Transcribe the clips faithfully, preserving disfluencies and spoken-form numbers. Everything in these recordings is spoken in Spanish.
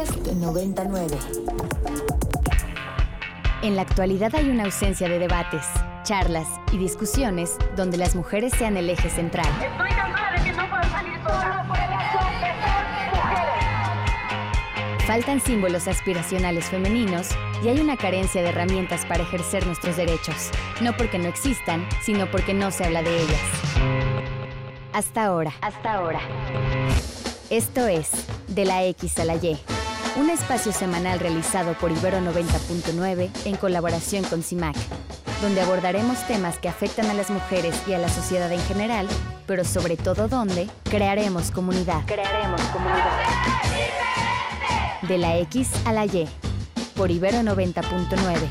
Podcast noventa y nueve. En la actualidad hay una ausencia de debates, charlas y discusiones donde las mujeres sean el eje central. Estoy cansada de que no puedo salir sola por el asunto que son mujeres. Faltan símbolos aspiracionales femeninos y hay una carencia de herramientas para ejercer nuestros derechos. No porque no existan, sino porque no se habla de ellas. Hasta ahora. Hasta ahora. Esto es De la X a la Y, un espacio semanal realizado por Ibero noventa punto nueve en colaboración con CIMAC, donde abordaremos temas que afectan a las mujeres y a la sociedad en general, pero sobre todo donde crearemos comunidad. Crearemos comunidad. De la X a la Y, por Ibero noventa punto nueve.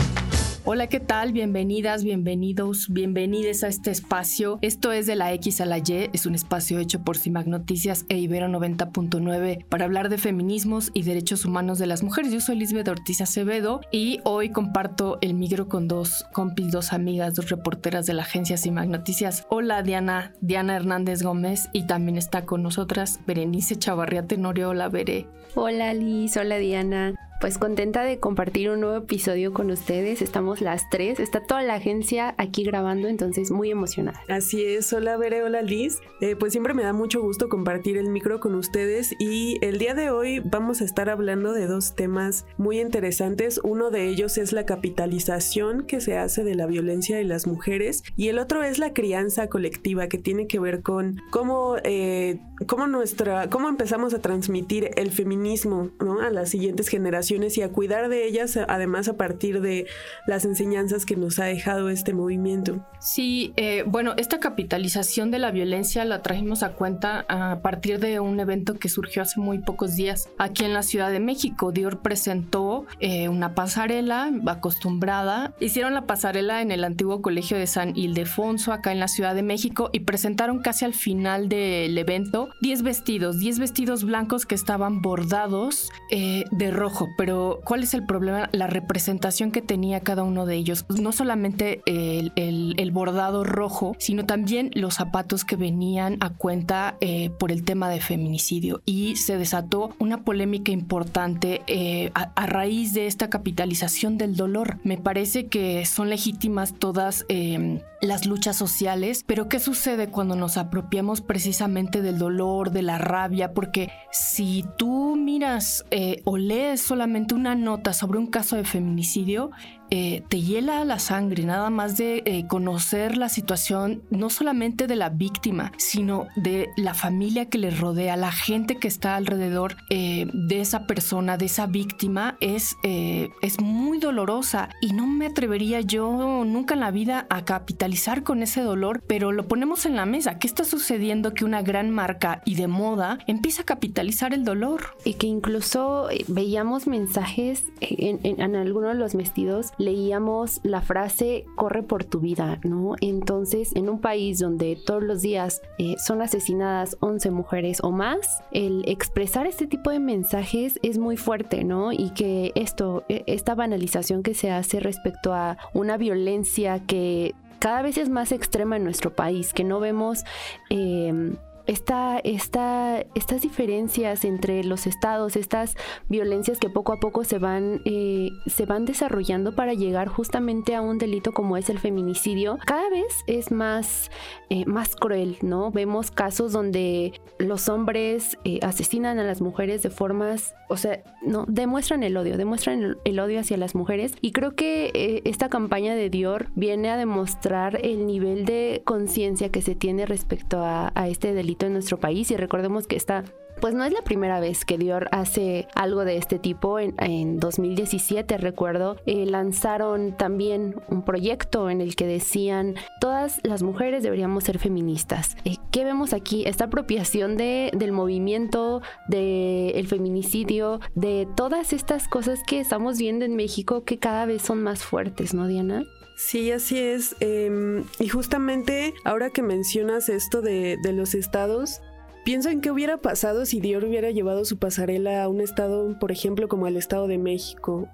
Hola, ¿qué tal? Bienvenidas, bienvenidos, bienvenides a este espacio. Esto es De la X a la Y, es un espacio hecho por CIMAC Noticias e Ibero noventa punto nueve para hablar de feminismos y derechos humanos de las mujeres. Yo soy Lisbeth Ortiz Acevedo y hoy comparto el micro con dos compis, dos amigas, dos reporteras de la agencia CIMAC Noticias. Hola, Diana, Diana Hernández Gómez, y también está con nosotras Berenice Chavarría Tenorio. Hola, Bere. Hola, Liz. Hola, Diana. Pues contenta de compartir un nuevo episodio con ustedes. Estamos las tres, está toda la agencia aquí grabando, entonces muy emocionada. Así es, hola Bere, hola Liz. Eh, pues siempre me da mucho gusto compartir el micro con ustedes y el día de hoy vamos a estar hablando de dos temas muy interesantes. Uno de ellos es la capitalización que se hace de la violencia de las mujeres y el otro es la crianza colectiva, que tiene que ver con cómo, eh, cómo, nuestra, cómo empezamos a transmitir el feminismo, ¿no?, a las siguientes generaciones y a cuidar de ellas, además a partir de las enseñanzas que nos ha dejado este movimiento. Sí, eh, bueno, esta capitalización de la violencia la trajimos a cuenta a partir de un evento que surgió hace muy pocos días aquí en la Ciudad de México. Dior presentó eh, una pasarela acostumbrada. Hicieron la pasarela en el antiguo colegio de San Ildefonso, acá en la Ciudad de México, y presentaron casi al final del evento diez vestidos, diez vestidos blancos que estaban bordados eh, de rojo. Pero ¿cuál es el problema? La representación que tenía cada uno de ellos. No solamente el, el, el bordado rojo, sino también los zapatos que venían a cuenta eh, por el tema de feminicidio. Y se desató una polémica importante eh, a, a raíz de esta capitalización del dolor. Me parece que son legítimas todas eh, las luchas sociales, pero ¿qué sucede cuando nos apropiamos precisamente del dolor, de la rabia? Porque si tú miras eh, o lees solamente una nota sobre un caso de feminicidio, eh, te hiela la sangre nada más de eh, conocer la situación, no solamente de la víctima, sino de la familia que le rodea, la gente que está alrededor eh, de esa persona, de esa víctima. Es, eh, es muy dolorosa y no me atrevería yo nunca en la vida a capitalizar con ese dolor, pero lo ponemos en la mesa. ¿Qué está sucediendo? Que una gran marca y de moda empieza a capitalizar el dolor. Y que incluso veíamos mensajes en, en, en algunos de los vestidos, leíamos la frase corre por tu vida, ¿no? Entonces, en un país donde todos los días eh, son asesinadas once mujeres o más, el expresar este tipo de mensajes es muy fuerte, ¿no? Y que esto, esta banalización que se hace respecto a una violencia que cada vez es más extrema en nuestro país, que no vemos eh, Esta, esta, estas diferencias entre los estados, estas violencias que poco a poco se van, eh, se van desarrollando para llegar justamente a un delito como es el feminicidio, cada vez es más, eh, más cruel, ¿no? Vemos casos donde los hombres eh, asesinan a las mujeres de formas, o sea, no, demuestran el odio, demuestran el, el odio hacia las mujeres, y creo que eh, esta campaña de Dior viene a demostrar el nivel de conciencia que se tiene respecto a, a este delito en nuestro país. Y recordemos que esta pues no es la primera vez que Dior hace algo de este tipo. En, en dos mil diecisiete, recuerdo, eh, lanzaron también un proyecto en el que decían todas las mujeres deberíamos ser feministas. Eh, ¿Qué vemos aquí? Esta apropiación de, del movimiento, del feminicidio, de todas estas cosas que estamos viendo en México que cada vez son más fuertes, ¿no, Diana? Sí, así es. Eh, y justamente ahora que mencionas esto de, de los estados, Pienso en qué hubiera pasado si Dior hubiera llevado su pasarela a un estado, por ejemplo, como el Estado de México,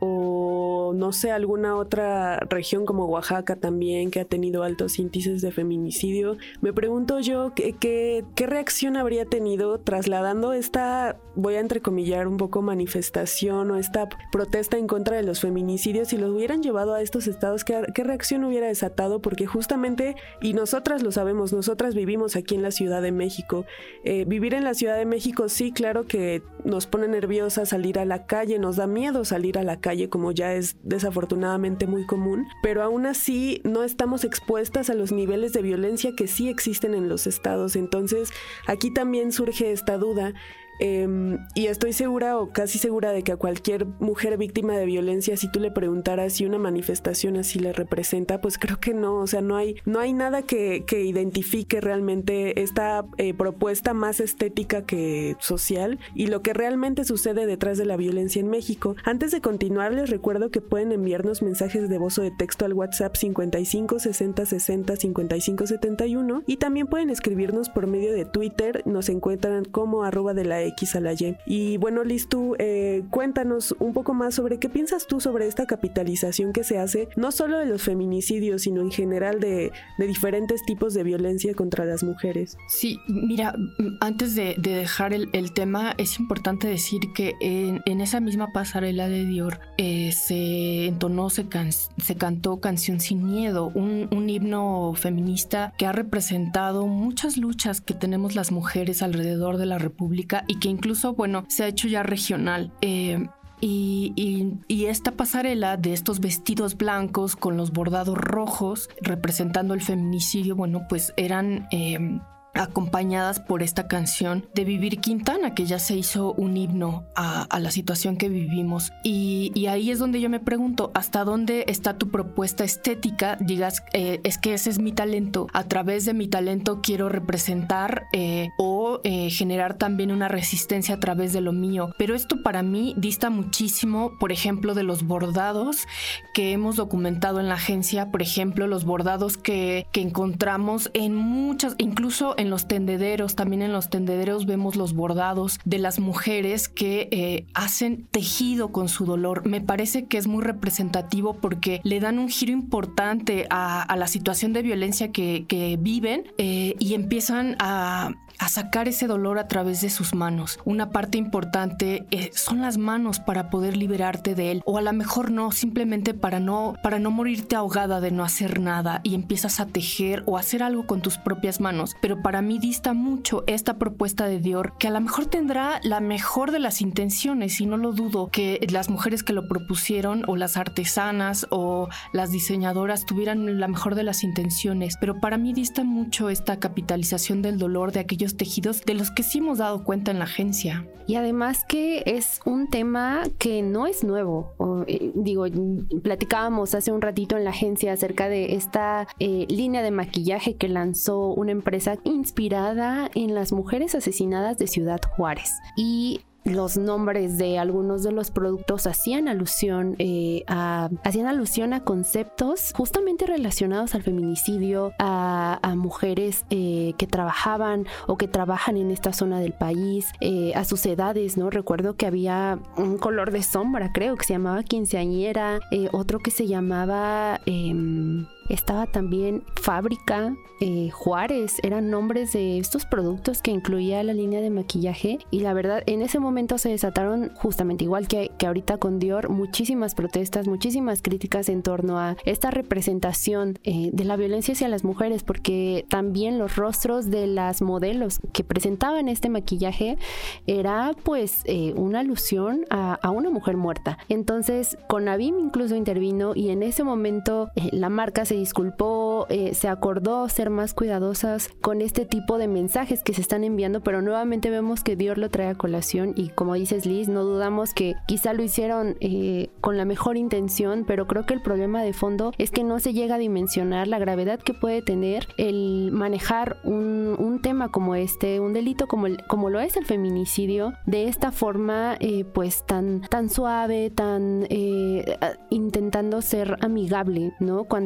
o no sé, alguna otra región como Oaxaca también, que ha tenido altos índices de feminicidio. Me pregunto yo qué, qué, qué reacción habría tenido trasladando esta, voy a entrecomillar un poco, manifestación o esta protesta en contra de los feminicidios, si los hubieran llevado a estos estados, qué, qué reacción hubiera desatado, porque justamente, y nosotras lo sabemos, nosotras vivimos aquí en la Ciudad de México. Eh, vivir en la Ciudad de México sí, claro que nos pone nerviosas salir a la calle, nos da miedo salir a la calle, como ya es desafortunadamente muy común, pero aún así no estamos expuestas a los niveles de violencia que sí existen en los estados. Entonces aquí también surge esta duda. Eh, y estoy segura o casi segura de que a cualquier mujer víctima de violencia, si tú le preguntaras si una manifestación así le representa, pues creo que no, o sea, no hay, no hay nada que, que identifique realmente esta eh, propuesta más estética que social y lo que realmente sucede detrás de la violencia en México. Antes de continuar, les recuerdo que pueden enviarnos mensajes de voz o de texto al WhatsApp cincuenta y cinco sesenta sesenta cincuenta y cinco setenta y uno y también pueden escribirnos por medio de Twitter, nos encuentran como arroba de la X a la Y. Y bueno, Liz, tú eh, cuéntanos un poco más sobre qué piensas tú sobre esta capitalización que se hace, no solo de los feminicidios, sino en general de, de diferentes tipos de violencia contra las mujeres. Sí, mira, antes de, de dejar el, el tema, es importante decir que en, en esa misma pasarela de Dior eh, se entonó, se, can, se cantó Canción Sin Miedo, un, un himno feminista que ha representado muchas luchas que tenemos las mujeres alrededor de la República y que incluso, bueno, se ha hecho ya regional. Eh, y, y, y esta pasarela de estos vestidos blancos con los bordados rojos representando el feminicidio, bueno, pues eran... Eh, acompañadas por esta canción de Vivir Quintana, que ya se hizo un himno a, a la situación que vivimos. Y, y ahí es donde yo me pregunto, ¿hasta dónde está tu propuesta estética? Digas, eh, es que ese es mi talento. A través de mi talento quiero representar eh, o eh, generar también una resistencia a través de lo mío. Pero esto para mí dista muchísimo, por ejemplo, de los bordados que hemos documentado en la agencia. Por ejemplo, los bordados que, que encontramos en muchas, incluso en los tendederos, también en los tendederos vemos los bordados de las mujeres que eh, hacen tejido con su dolor. Me parece que es muy representativo porque le dan un giro importante a, a la situación de violencia que, que viven eh, y empiezan a... a sacar ese dolor a través de sus manos. Una parte importante eh, son las manos para poder liberarte de él, o a lo mejor no, simplemente para no, para no morirte ahogada de no hacer nada y empiezas a tejer o hacer algo con tus propias manos. Pero para mí dista mucho esta propuesta de Dior, que a lo mejor tendrá la mejor de las intenciones, y no lo dudo, que las mujeres que lo propusieron o las artesanas o las diseñadoras tuvieran la mejor de las intenciones, pero para mí dista mucho esta capitalización del dolor de aquellos tejidos de los que sí hemos dado cuenta en la agencia. Y además que es un tema que no es nuevo. O, eh, digo, platicábamos hace un ratito en la agencia acerca de esta eh, línea de maquillaje que lanzó una empresa inspirada en las mujeres asesinadas de Ciudad Juárez. Y los nombres de algunos de los productos hacían alusión eh, a hacían alusión a conceptos justamente relacionados al feminicidio, a, a mujeres eh, que trabajaban o que trabajan en esta zona del país, eh, a sus edades, ¿no? Recuerdo que había un color de sombra, creo, que se llamaba quinceañera, eh, otro que se llamaba... Eh, Estaba también Fábrica, eh, Juárez, eran nombres de estos productos que incluía la línea de maquillaje, y la verdad en ese momento se desataron, justamente igual que, que ahorita con Dior, muchísimas protestas, muchísimas críticas en torno a esta representación eh, de la violencia hacia las mujeres, porque también los rostros de las modelos que presentaban este maquillaje era pues eh, una alusión a, a una mujer muerta. Entonces Conavim incluso intervino, y en ese momento eh, la marca se disculpó, eh, se acordó ser más cuidadosas con este tipo de mensajes que se están enviando, pero nuevamente vemos que Dior lo trae a colación, y como dices, Liz, no dudamos que quizá lo hicieron eh, con la mejor intención, pero creo que el problema de fondo es que no se llega a dimensionar la gravedad que puede tener el manejar un, un tema como este, un delito como, el, como lo es el feminicidio, de esta forma eh, pues tan, tan suave, tan eh, intentando ser amigable, ¿no? Cuando, como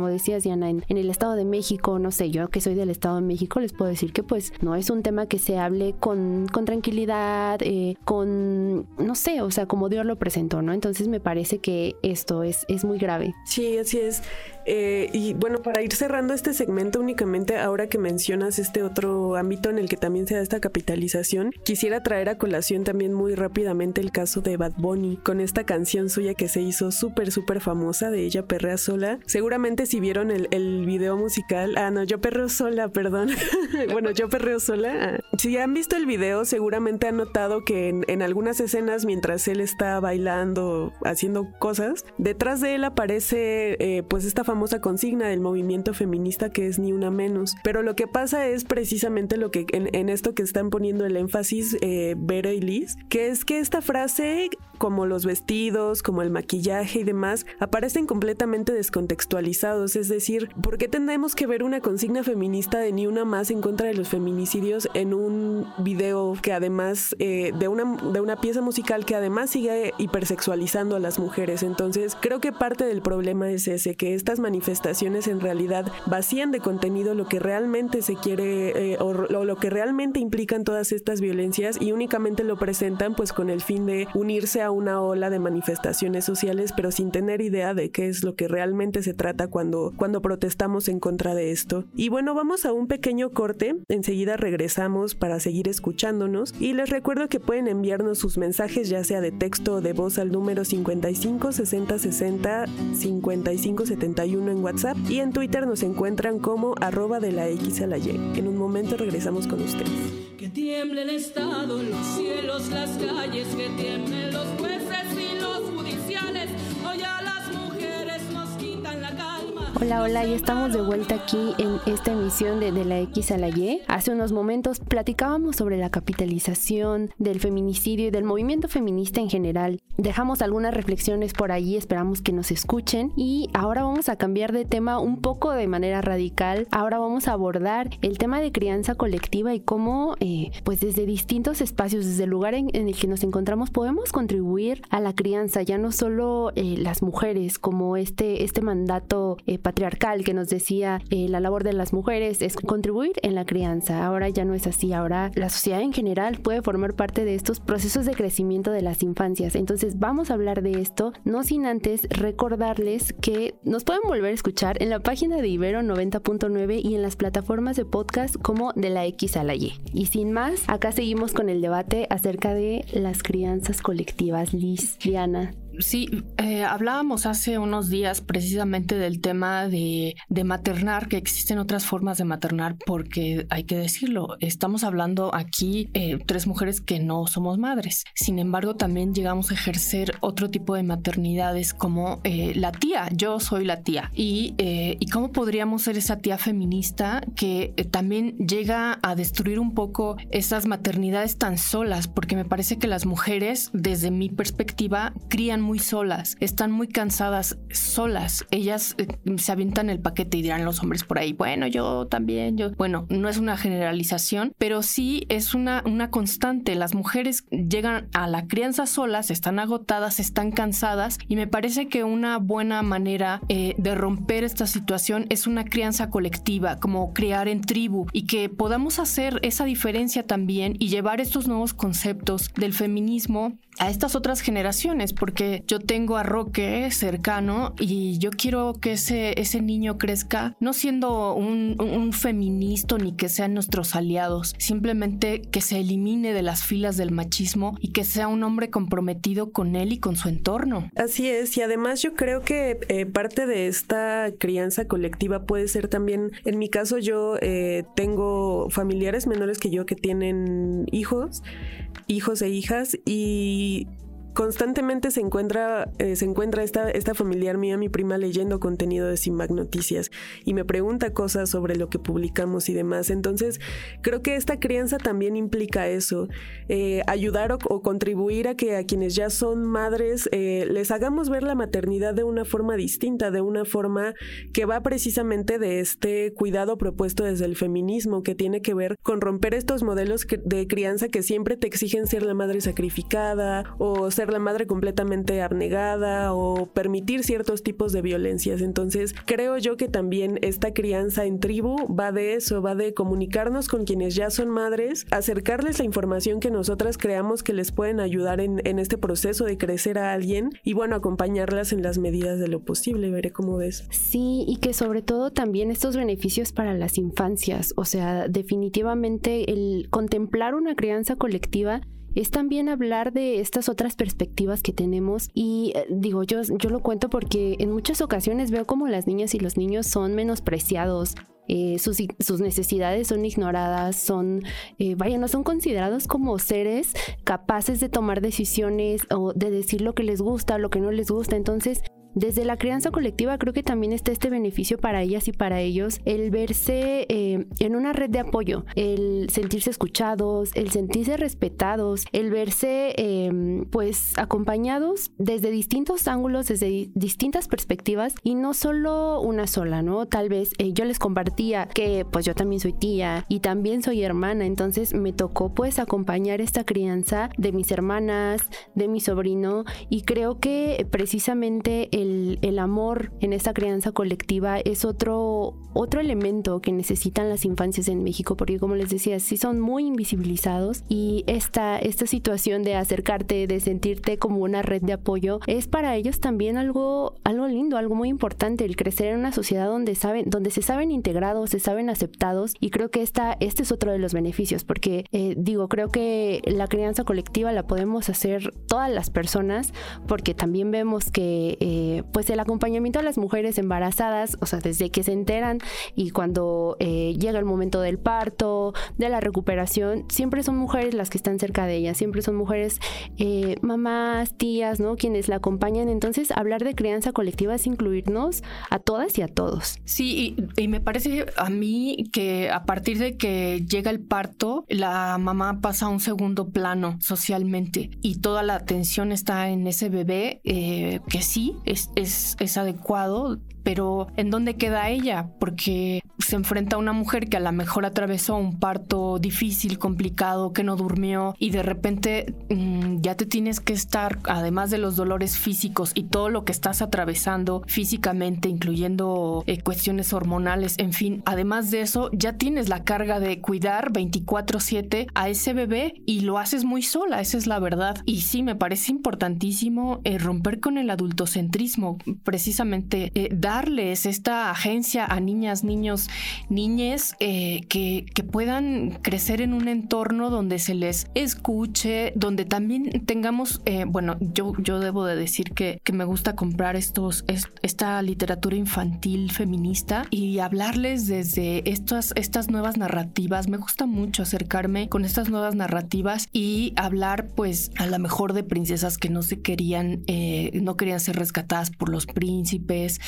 decías, Diana, en, en el Estado de México, no sé, yo que soy del Estado de México, les puedo decir que pues no es un tema que se hable con, con tranquilidad, eh, con, no sé, o sea, como Dios lo presentó, ¿no? Entonces me parece que esto es, es muy grave. Sí, así es. Eh, y bueno, para ir cerrando este segmento únicamente, ahora que mencionas este otro ámbito en el que también se da esta capitalización, quisiera traer a colación también muy rápidamente el caso de Bad Bunny, con esta canción suya que se hizo súper, súper famosa, de Ella Perrea Sola. Seguramente si vieron el, el video musical, ah, no, Yo Perreo Sola, perdón. Bueno, Yo Perreo Sola. Ah. Si han visto el video, seguramente han notado que en, en algunas escenas, mientras él está bailando, haciendo cosas, detrás de él aparece eh, pues esta famosa consigna del movimiento feminista, que es Ni Una Menos. Pero lo que pasa es precisamente lo que en, en esto que están poniendo el énfasis eh, Vero y Liz, que es que esta frase, como los vestidos, como el maquillaje y demás, aparecen completamente descontextualizados. Es decir, ¿por qué tenemos que ver una consigna feminista de Ni Una Más en contra de los feminicidios en un video que además eh, de, una, de una pieza musical que además sigue hipersexualizando a las mujeres? Entonces creo que parte del problema es ese, que estas manifestaciones en realidad vacían de contenido lo que realmente se quiere eh, o, o lo que realmente implican todas estas violencias, y únicamente lo presentan pues con el fin de unirse a una ola de manifestaciones sociales, pero sin tener idea de qué es lo que realmente se trata cuando, cuando protestamos en contra de esto. Y bueno, vamos a un pequeño corte, enseguida regresamos para seguir escuchándonos, y les recuerdo que pueden enviarnos sus mensajes ya sea de texto o de voz al número cincuenta y cinco sesenta sesenta cincuenta y cinco setenta y uno en WhatsApp, y en Twitter nos encuentran como arroba de la X a la Y. En un momento regresamos con ustedes. Que tiemble el Estado, los cielos, las calles, que tiemblen los jueces y los judiciales. Hoy a las mujeres nos quitan la calma. Hola, hola, y estamos de vuelta aquí en esta emisión de, de la X a la Y. Hace unos momentos platicábamos sobre la capitalización del feminicidio y del movimiento feminista en general. Dejamos algunas reflexiones por ahí, esperamos que nos escuchen, y ahora vamos a cambiar de tema un poco de manera radical. Ahora vamos a abordar el tema de crianza colectiva y cómo, eh, pues desde distintos espacios, desde el lugar en, en el que nos encontramos, podemos contribuir a la crianza, ya no solo eh, las mujeres, como este, este mandato eh, patriarcal que nos decía eh, la labor de las mujeres es contribuir en la crianza. Ahora ya no es así, ahora la sociedad en general puede formar parte de estos procesos de crecimiento de las infancias. Entonces vamos a hablar de esto, no sin antes recordarles que nos pueden volver a escuchar en la página de Ibero noventa punto nueve y en las plataformas de podcast como de la X a la Y. Y sin más, acá seguimos con el debate acerca de las crianzas colectivas. Liz, Diana. Sí, eh, hablábamos hace unos días precisamente del tema de, de maternar, que existen otras formas de maternar, porque hay que decirlo, estamos hablando aquí eh, tres mujeres que no somos madres. Sin embargo, también llegamos a ejercer otro tipo de maternidades como eh, la tía. Yo soy la tía. Y, eh, y cómo podríamos ser esa tía feminista que eh, también llega a destruir un poco esas maternidades tan solas, porque me parece que las mujeres, desde mi perspectiva, crían muy solas, están muy cansadas solas. Ellas eh, se avientan el paquete y dirán los hombres por ahí, bueno, yo también, yo... Bueno, no es una generalización, pero sí es una, una constante. Las mujeres llegan a la crianza solas, están agotadas, están cansadas, y me parece que una buena manera eh, de romper esta situación es una crianza colectiva, como criar en tribu, y que podamos hacer esa diferencia también y llevar estos nuevos conceptos del feminismo a estas otras generaciones, porque yo tengo a Roque cercano y yo quiero que ese, ese niño crezca no siendo un, un feminista ni que sean nuestros aliados, simplemente que se elimine de las filas del machismo y que sea un hombre comprometido con él y con su entorno. Así es, y además yo creo que eh, parte de esta crianza colectiva puede ser también, en mi caso yo eh, tengo familiares menores que yo que tienen hijos, hijos e hijas, y constantemente se encuentra eh, se encuentra esta, esta familiar mía, mi prima, leyendo contenido de Simac Noticias y me pregunta cosas sobre lo que publicamos y demás. Entonces creo que esta crianza también implica eso, eh, ayudar o, o contribuir a que a quienes ya son madres eh, les hagamos ver la maternidad de una forma distinta, de una forma que va precisamente de este cuidado propuesto desde el feminismo, que tiene que ver con romper estos modelos de crianza que siempre te exigen ser la madre sacrificada o ser ser la madre completamente abnegada o permitir ciertos tipos de violencias. Entonces, creo yo que también esta crianza en tribu va de eso, va de comunicarnos con quienes ya son madres, acercarles la información que nosotras creamos que les pueden ayudar en, en este proceso de crecer a alguien y bueno, acompañarlas en las medidas de lo posible. Veré cómo ves. Sí, y que sobre todo también estos beneficios para las infancias, o sea, definitivamente el contemplar una crianza colectiva es también hablar de estas otras perspectivas que tenemos y eh, digo, yo, yo lo cuento porque en muchas ocasiones veo como las niñas y los niños son menospreciados. Eh, sus, sus necesidades son ignoradas, son, eh, vaya, no son considerados como seres capaces de tomar decisiones o de decir lo que les gusta, lo que no les gusta. Entonces, desde la crianza colectiva creo que también está este beneficio para ellas y para ellos, el verse eh, en una red de apoyo, el sentirse escuchados, el sentirse respetados, el verse eh, pues acompañados desde distintos ángulos, desde di- distintas perspectivas y no solo una sola, ¿no? Tal vez eh, yo les compartía que pues yo también soy tía y también soy hermana, entonces me tocó pues acompañar esta crianza de mis hermanas, de mi sobrino y creo que precisamente El, el amor en esta crianza colectiva es otro, otro elemento que necesitan las infancias en México, porque como les decía, sí son muy invisibilizados y esta, esta situación de acercarte, de sentirte como una red de apoyo, es para ellos también algo, algo lindo, algo muy importante, el crecer en una sociedad donde, saben, donde se saben integrados, se saben aceptados y creo que esta, este es otro de los beneficios, porque eh, digo, creo que la crianza colectiva la podemos hacer todas las personas, porque también vemos que eh, pues el acompañamiento a las mujeres embarazadas, o sea, desde que se enteran y cuando eh, llega el momento del parto, de la recuperación, siempre son mujeres las que están cerca de ellas, siempre son mujeres, eh, mamás, tías, ¿no? Quienes la acompañan. Entonces, hablar de crianza colectiva es incluirnos a todas y a todos. Sí, y, y me parece a mí que a partir de que llega el parto, la mamá pasa a un segundo plano socialmente y toda la atención está en ese bebé, eh, que sí, es Es, es adecuado, pero ¿en dónde queda ella? Porque se enfrenta a una mujer que a lo mejor atravesó un parto difícil, complicado, que no durmió y de repente mmm, ya te tienes que estar, además de los dolores físicos y todo lo que estás atravesando físicamente, incluyendo eh, cuestiones hormonales, en fin, además de eso ya tienes la carga de cuidar veinticuatro siete a ese bebé y lo haces muy sola, esa es la verdad. Y sí, me parece importantísimo eh, romper con el adultocentrismo, precisamente eh, darles esta agencia a niñas, niños, niñes eh, que, que puedan crecer en un entorno donde se les escuche, donde también tengamos, eh, bueno, yo, yo debo de decir que, que me gusta comprar estos, es, esta literatura infantil feminista y hablarles desde estas, estas nuevas narrativas. Me gusta mucho acercarme con estas nuevas narrativas y hablar pues a lo mejor de princesas que no se querían, eh, no querían ser rescatadas por los príncipes,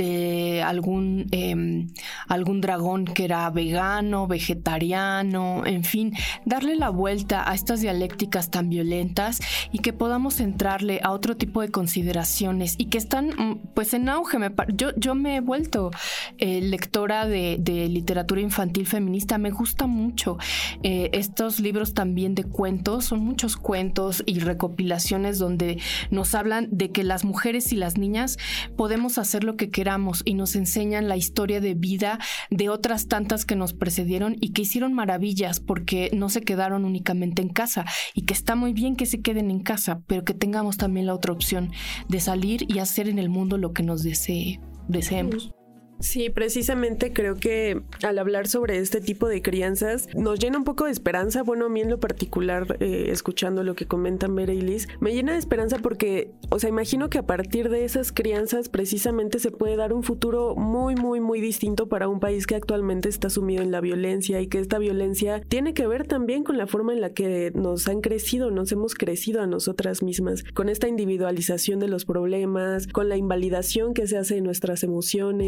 de algún, eh, algún dragón que era vegano, vegetariano, en fin, darle la vuelta a estas dialécticas tan violentas y que podamos entrarle a otro tipo de consideraciones y que están pues en auge. Me, yo, yo me he vuelto eh, lectora de, de literatura infantil feminista, me gusta mucho eh, estos libros también de cuentos, son muchos cuentos y recopilaciones donde nos hablan de que las mujeres y las niñas podemos hacer lo que queramos y nos enseñan la historia de vida de otras tantas que nos precedieron y que hicieron maravillas porque no se quedaron únicamente en casa y que está muy bien que se queden en casa, pero que tengamos también la otra opción de salir y hacer en el mundo lo que nos desee, deseemos. Sí, precisamente creo que al hablar sobre este tipo de crianzas nos llena un poco de esperanza. Bueno, a mí en lo particular, eh, escuchando lo que comentan Vera y Liz, me llena de esperanza porque, o sea, imagino que a partir de esas crianzas precisamente se puede dar un futuro muy, muy, muy distinto para un país que actualmente está sumido en la violencia y que esta violencia tiene que ver también con la forma en la que nos han crecido, nos hemos crecido a nosotras mismas, con esta individualización de los problemas, con la invalidación que se hace de nuestras emociones, eh,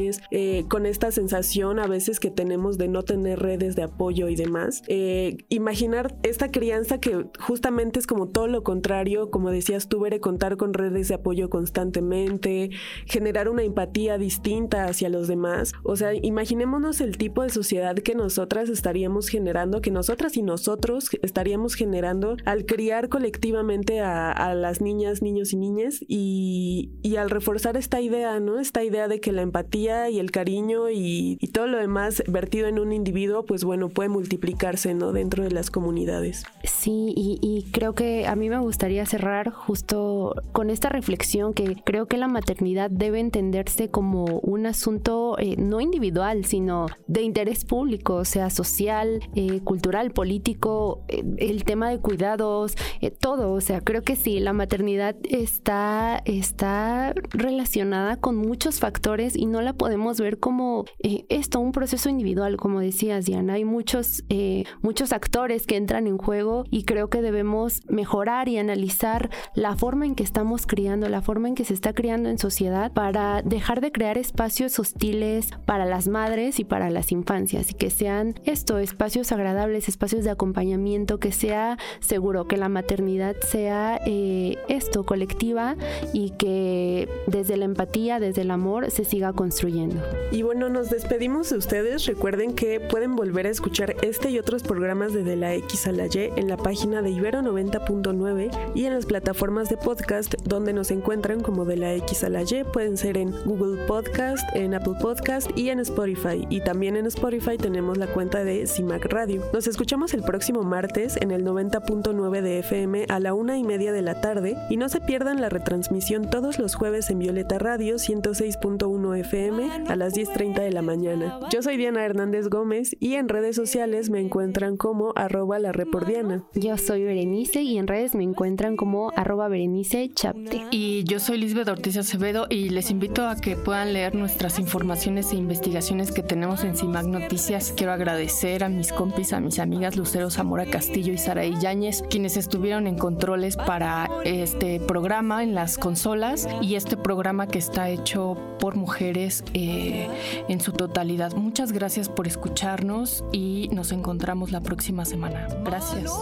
eh, con esta sensación a veces que tenemos de no tener redes de apoyo y demás. Eh, imaginar esta crianza que justamente es como todo lo contrario, como decías tú, Bere, contar con redes de apoyo constantemente, generar una empatía distinta hacia los demás. O sea, imaginémonos el tipo de sociedad que nosotras estaríamos generando, que nosotras y nosotros estaríamos generando al criar colectivamente a, a las niñas, niños y niñas y, y al reforzar esta idea, ¿no? Esta idea de que la empatía y el cariño y, y todo lo demás vertido en un individuo, pues bueno, puede multiplicarse, ¿no? Dentro de las comunidades. Sí, y, y creo que a mí me gustaría cerrar justo con esta reflexión que creo que la maternidad debe entenderse como un asunto eh, no individual, sino de interés público, o sea, social, eh, cultural, político, eh, el tema de cuidados, eh, todo. O sea, creo que sí, la maternidad está, está relacionada con muchos factores y no la podemos ver como eh, esto, un proceso individual, como decías, Diana. Hay muchos, eh, muchos actores que entran en juego y creo que debemos mejorar y analizar la forma en que estamos criando, la forma en que se está criando en sociedad para dejar de crear espacios hostiles para las madres y para las infancias y que sean esto, espacios agradables, espacios de acompañamiento, que sea seguro, que la maternidad sea eh, esto, colectiva y que desde la empatía, desde el amor se siga construyendo. Y bueno, nos despedimos de ustedes. Recuerden que pueden volver a escuchar este y otros programas de De la X a la Y en la página de Ibero noventa punto nueve y en las plataformas de podcast donde nos encuentran como De la X a la Y. Pueden ser en Google Podcast, en Apple Podcast y en Spotify. Y también en Spotify tenemos la cuenta de CIMAC Radio. Nos escuchamos el próximo martes en el noventa punto nueve de F M a la una y media de la tarde y no se pierdan la retransmisión todos los jueves en Violeta Radio ciento seis punto uno F M a las diez treinta de la mañana. Yo soy Diana Hernández Gómez y en redes sociales me encuentran como arroba la repordiana. Yo soy Berenice y en redes me encuentran como arroba Berenice Chapte. Y yo soy Lisbeth Ortiz Acevedo y les invito a que puedan leer nuestras informaciones e investigaciones que tenemos en CIMAC Noticias. Quiero agradecer a mis compis, a mis amigas Lucero Zamora Castillo y Saraí Yáñez, quienes estuvieron en controles para este programa en las consolas y este programa que está hecho por mujeres eh, en su totalidad. Muchas gracias por escucharnos y nos encontramos la próxima semana. Gracias.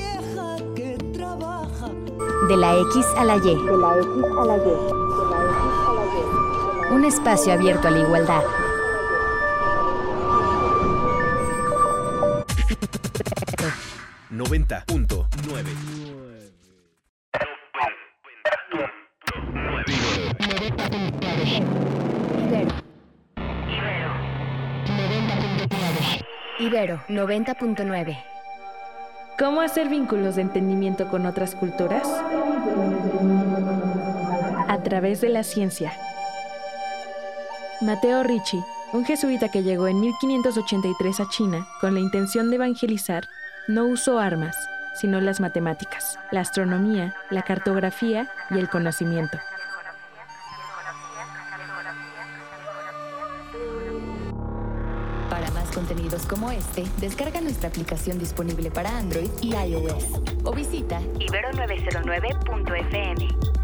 De la X a la Y. De la X a la Y. Un espacio abierto a la igualdad. noventa punto nueve. Ibero noventa punto nueve. ¿Cómo hacer vínculos de entendimiento con otras culturas? A través de la ciencia. Matteo Ricci, un jesuita que llegó en mil quinientos ochenta y tres a China con la intención de evangelizar, no usó armas, sino las matemáticas, la astronomía, la cartografía y el conocimiento. Para más contenidos como este, descarga nuestra aplicación disponible para Android y iOS o visita ibero novecientos nueve punto F M.